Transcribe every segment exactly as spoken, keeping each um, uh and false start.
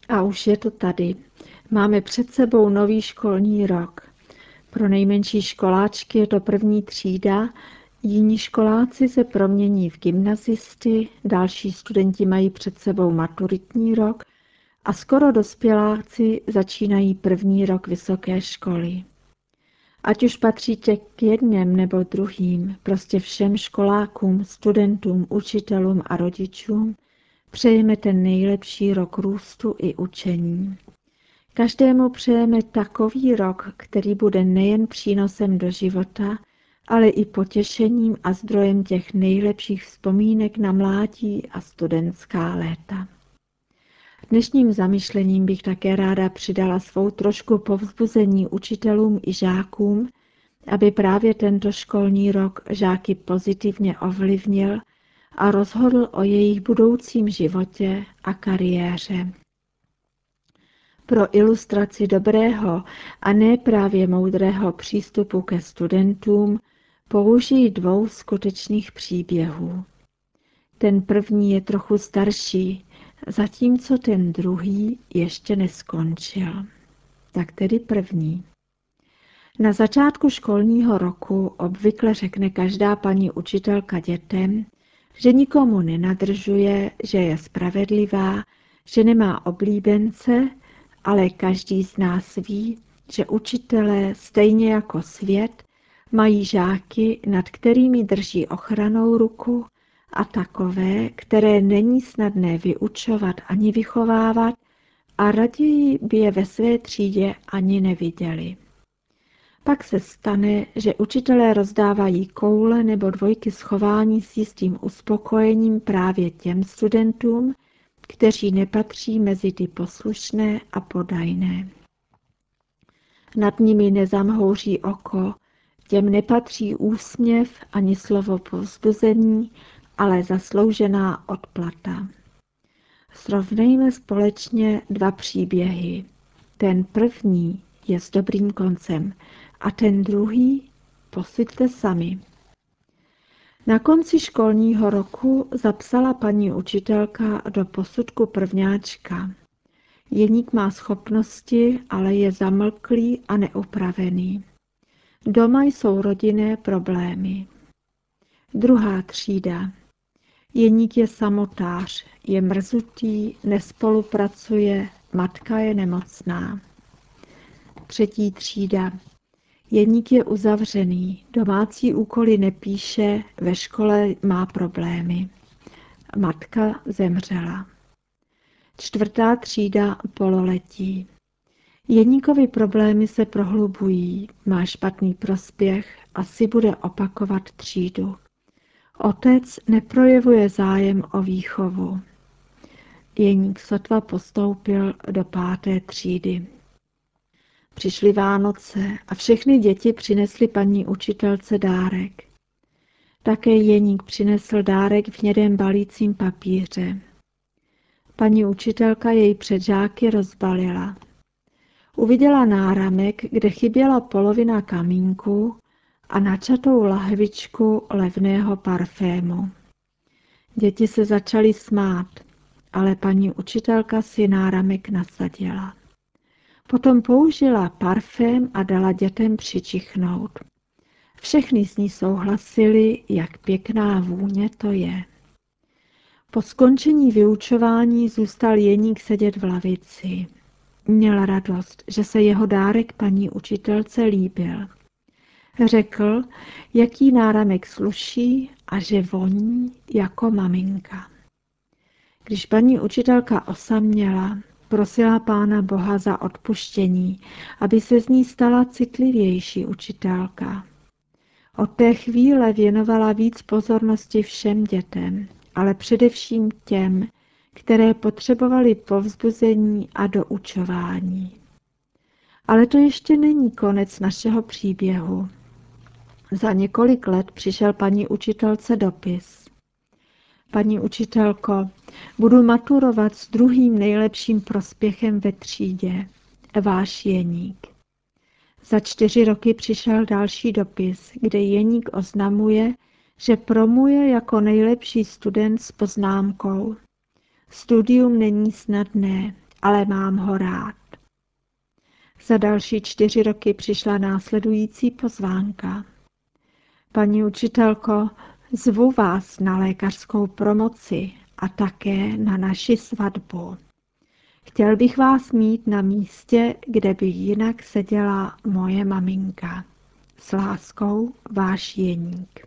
A už je to tady. Máme před sebou nový školní rok. Pro nejmenší školáčky je to první třída, jiní školáci se promění v gymnazisty, další studenti mají před sebou maturitní rok a skoro dospěláci začínají první rok vysoké školy. Ať už patříte k jedněm nebo druhým, prostě všem školákům, studentům, učitelům a rodičům přejeme ten nejlepší rok růstu i učení. Každému přejeme takový rok, který bude nejen přínosem do života, ale i potěšením a zdrojem těch nejlepších vzpomínek na mládí a studentská léta. Dnešním zamyšlením bych také ráda přidala svou trošku povzbuzení učitelům i žákům, aby právě tento školní rok žáky pozitivně ovlivnil a rozhodl o jejich budoucím životě a kariéře. Pro ilustraci dobrého a ne právě moudrého přístupu ke studentům použiji dvou skutečných příběhů. Ten první je trochu starší, zatímco ten druhý ještě neskončil. Tak tedy první. Na začátku školního roku obvykle řekne každá paní učitelka dětem, že nikomu nenadržuje, že je spravedlivá, že nemá oblíbence, ale každý z nás ví, že učitelé, stejně jako svět, mají žáky, nad kterými drží ochrannou ruku, a takové, které není snadné vyučovat ani vychovávat a raději by je ve své třídě ani neviděli. Pak se stane, že učitelé rozdávají koule nebo dvojky schování s jistým uspokojením právě těm studentům, kteří nepatří mezi ty poslušné a podajné. Nad nimi nezamhouří oko, těm nepatří úsměv ani slovo povzbuzení, ale zasloužená odplata. Srovnejme společně dva příběhy. Ten první je s dobrým koncem a ten druhý posuďte sami. Na konci školního roku zapsala paní učitelka do posudku prvňáčka. Jeník má schopnosti, ale je zamlklý a neupravený. Doma jsou rodinné problémy. Druhá třída. Jeník je samotář, je mrzutý, nespolupracuje, matka je nemocná. Třetí třída. Jeník je uzavřený, domácí úkoly nepíše, ve škole má problémy. Matka zemřela. Čtvrtá třída pololetí. Jeníkovi problémy se prohlubují, má špatný prospěch, asi bude opakovat třídu. Otec neprojevuje zájem o výchovu. Jeník sotva postoupil do páté třídy. Přišly Vánoce a všechny děti přinesly paní učitelce dárek. Také Jeník přinesl dárek v hnědém balícím papíře. Paní učitelka jej před žáky rozbalila. Uviděla náramek, kde chyběla polovina kamínku a načatou lahvičku levného parfému. Děti se začaly smát, ale paní učitelka si náramek nasadila. Potom použila parfém a dala dětem přičichnout. Všechny s ní souhlasili, jak pěkná vůně to je. Po skončení vyučování zůstal Jeník sedět v lavici. Měl radost, že se jeho dárek paní učitelce líbil. Řekl, jaký náramek sluší a že voní jako maminka. Když paní učitelka osaměla, prosila Pána Boha za odpuštění, aby se z ní stala citlivější učitelka. Od té chvíle věnovala víc pozornosti všem dětem, ale především těm, které potřebovaly povzbuzení a doučování. Ale to ještě není konec našeho příběhu. Za několik let přišel paní učitelce dopis. Paní učitelko, budu maturovat s druhým nejlepším prospěchem ve třídě. Váš Jeník. Za čtyři roky přišel další dopis, kde Jeník oznamuje, že promuje jako nejlepší student s poznámkou. Studium není snadné, ale mám ho rád. Za další čtyři roky přišla následující pozvánka. Paní učitelko, zvu vás na lékařskou promoci a také na naši svatbu. Chtěl bych vás mít na místě, kde by jinak seděla moje maminka. S láskou, váš Jeník.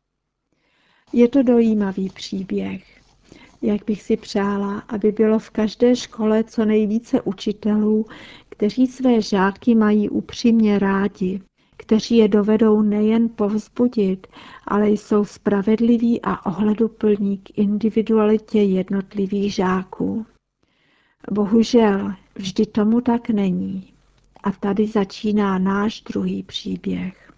Je to dojímavý příběh. Jak bych si přála, aby bylo v každé škole co nejvíce učitelů, kteří své žáky mají upřímně rádi, kteří je dovedou nejen povzbudit, ale jsou spravedliví a ohleduplní k individualitě jednotlivých žáků. Bohužel vždy tomu tak není. A tady začíná náš druhý příběh.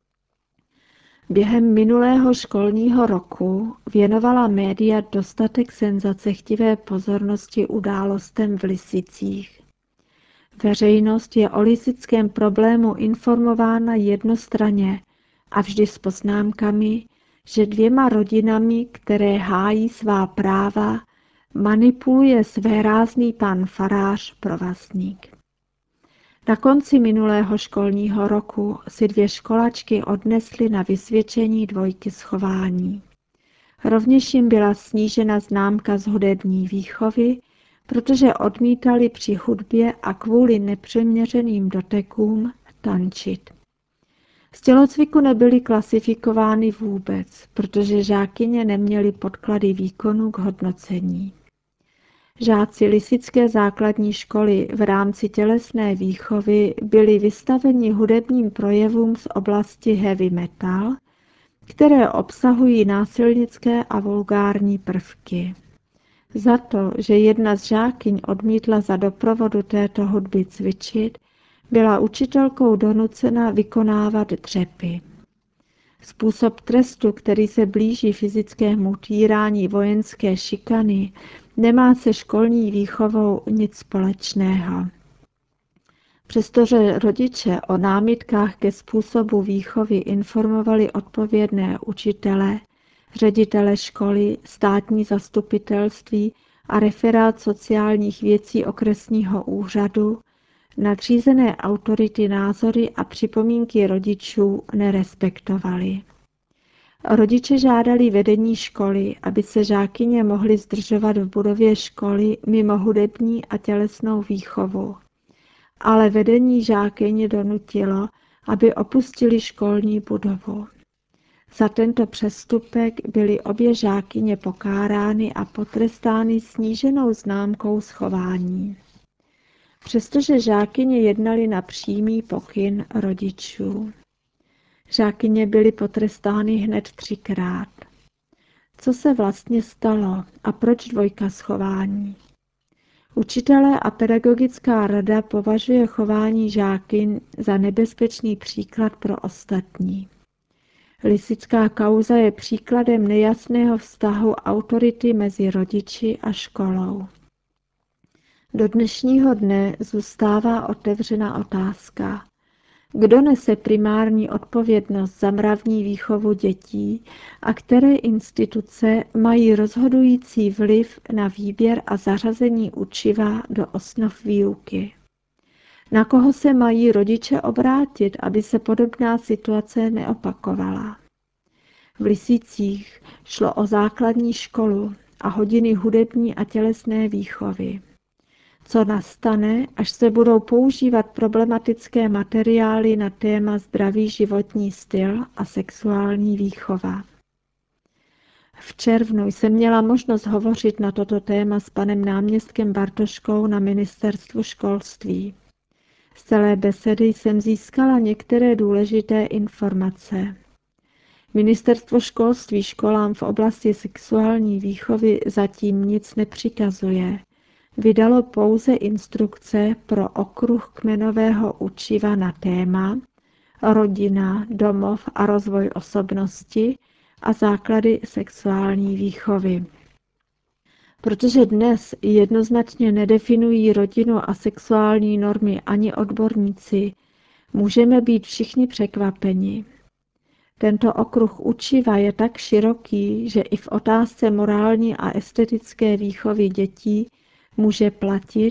Během minulého školního roku věnovala média dostatek senzacechtivé pozornosti událostem v Lisicích. Veřejnost je o lisickém problému informována jednostranně a vždy s poznámkami, že dvěma rodinami, které hájí svá práva, manipuluje svérázný pan farář Provazník. Na konci minulého školního roku si dvě školačky odnesly na vysvědčení dvojky schování. Rovněž jim byla snížena známka z hudební výchovy, protože odmítali při hudbě a kvůli nepřiměřeným dotekům tančit. Z tělocviku nebyly klasifikovány vůbec, protože žákyně neměly podklady výkonu k hodnocení. Žáci Lisické základní školy v rámci tělesné výchovy byli vystaveni hudebním projevům z oblasti heavy metal, které obsahují násilnické a vulgární prvky. Za to, že jedna z žákyň odmítla za doprovodu této hudby cvičit, byla učitelkou donucena vykonávat dřepy. Způsob trestu, který se blíží fyzickému týrání vojenské šikany, nemá se školní výchovou nic společného. Přestože rodiče o námitkách ke způsobu výchovy informovali odpovědné učitele, ředitele školy, státní zastupitelství a referát sociálních věcí okresního úřadu, nadřízené autority názory a připomínky rodičů nerespektovali. Rodiče žádali vedení školy, aby se žákyně mohly zdržovat v budově školy mimo hudební a tělesnou výchovu. Ale vedení žákyně donutilo, aby opustili školní budovu. Za tento přestupek byly obě žákyně pokárány a potrestány sníženou známkou schování. Přestože žákyně jednaly na přímý pokyn rodičů. Žákyně byly potrestány hned třikrát. Co se vlastně stalo a proč dvojka schování? Učitelé a pedagogická rada považuje chování žákyň za nebezpečný příklad pro ostatní. Lisická kauza je příkladem nejasného vztahu autority mezi rodiči a školou. Do dnešního dne zůstává otevřena otázka, kdo nese primární odpovědnost za mravní výchovu dětí a které instituce mají rozhodující vliv na výběr a zařazení učiva do osnov výuky. Na koho se mají rodiče obrátit, aby se podobná situace neopakovala? V Lisicích šlo o základní školu a hodiny hudební a tělesné výchovy. Co nastane, až se budou používat problematické materiály na téma zdravý životní styl a sexuální výchova. V červnu jsem měla možnost hovořit na toto téma s panem náměstkem Bartoškou na ministerstvu školství. Z celé besedy jsem získala některé důležité informace. Ministerstvo školství školám v oblasti sexuální výchovy zatím nic nepřikazuje. Vydalo pouze instrukce pro okruh kmenového učiva na téma rodina, domov a rozvoj osobnosti a základy sexuální výchovy. Protože dnes jednoznačně nedefinují rodinu a sexuální normy ani odborníci, můžeme být všichni překvapeni. Tento okruh učiva je tak široký, že i v otázce morální a estetické výchovy dětí může platit,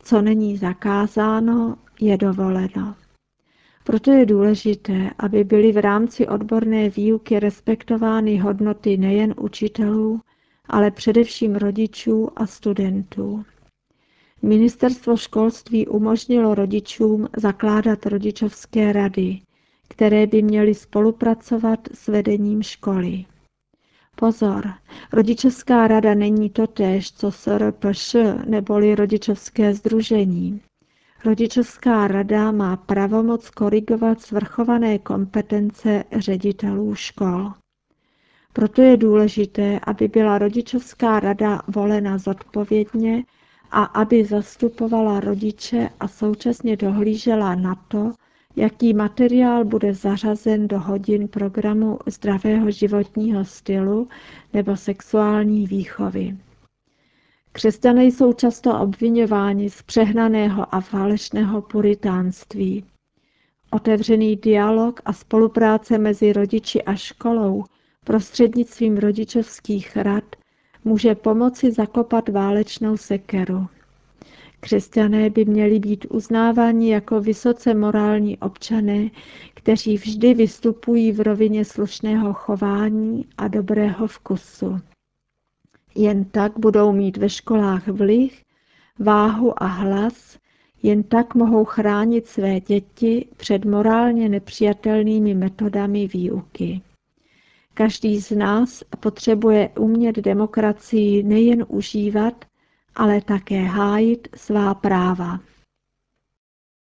co není zakázáno, je dovoleno. Proto je důležité, aby byly v rámci odborné výuky respektovány hodnoty nejen učitelů, ale především rodičů a studentů. Ministerstvo školství umožnilo rodičům zakládat rodičovské rady, které by měly spolupracovat s vedením školy. Pozor, rodičovská rada není totéž, co S R P Š neboli rodičovské sdružení. Rodičovská rada má pravomoc korigovat svrchované kompetence ředitelů škol. Proto je důležité, aby byla rodičovská rada volena zodpovědně a aby zastupovala rodiče a současně dohlížela na to, jaký materiál bude zařazen do hodin programu zdravého životního stylu nebo sexuální výchovy. Křesťané jsou často obviňováni z přehnaného a falešného puritánství. Otevřený dialog a spolupráce mezi rodiči a školou prostřednictvím rodičovských rad může pomoci zakopat válečnou sekeru. Křesťané by měli být uznáváni jako vysoce morální občané, kteří vždy vystupují v rovině slušného chování a dobrého vkusu. Jen tak budou mít ve školách vliv, váhu a hlas, jen tak mohou chránit své děti před morálně nepřijatelnými metodami výuky. Každý z nás potřebuje umět demokracii nejen užívat, ale také hájit svá práva.